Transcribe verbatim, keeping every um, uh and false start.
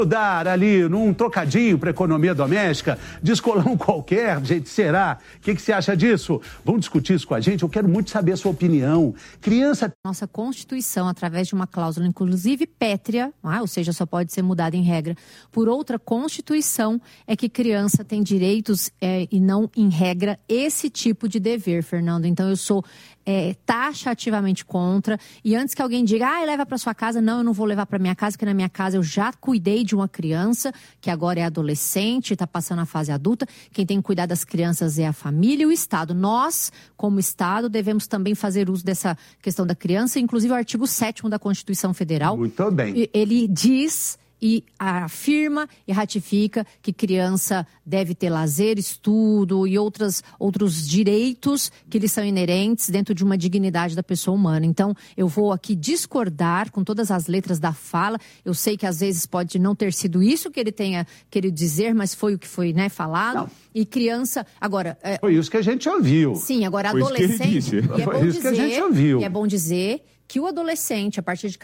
Dar ali num trocadinho para economia doméstica, descolão qualquer, gente, será? O que, que você acha disso? Vamos discutir isso com a gente? Eu quero muito saber a sua opinião. Criança... Nossa Constituição, através de uma cláusula, inclusive pétrea, ah, ou seja, só pode ser mudada em regra, por outra Constituição, é que criança tem direitos é, e não, em regra, esse tipo de dever, Fernando. Então, eu sou é, taxativamente contra. E antes que alguém diga, ah, leva para sua casa, não, eu não vou levar para minha casa, porque na minha casa eu já cuidei de de uma criança que agora é adolescente, está passando a fase adulta. Quem tem que cuidar das crianças é a família e o Estado. Nós, como Estado, devemos também fazer uso dessa questão da criança, inclusive o artigo sétimo da Constituição Federal. Muito bem. Ele diz e afirma e ratifica que criança deve ter lazer, estudo e outras, outros direitos que lhes são inerentes dentro de uma dignidade da pessoa humana. Então, eu vou aqui discordar com todas as letras da fala. Eu sei que às vezes pode não ter sido isso que ele tenha querido dizer, mas foi o que foi, né, falado. Não. E criança, agora... É... Foi isso que a gente ouviu. Sim, agora foi adolescente... Isso que ele disse. E é foi bom isso dizer, que a gente ouviu. E é bom dizer que o adolescente, a partir de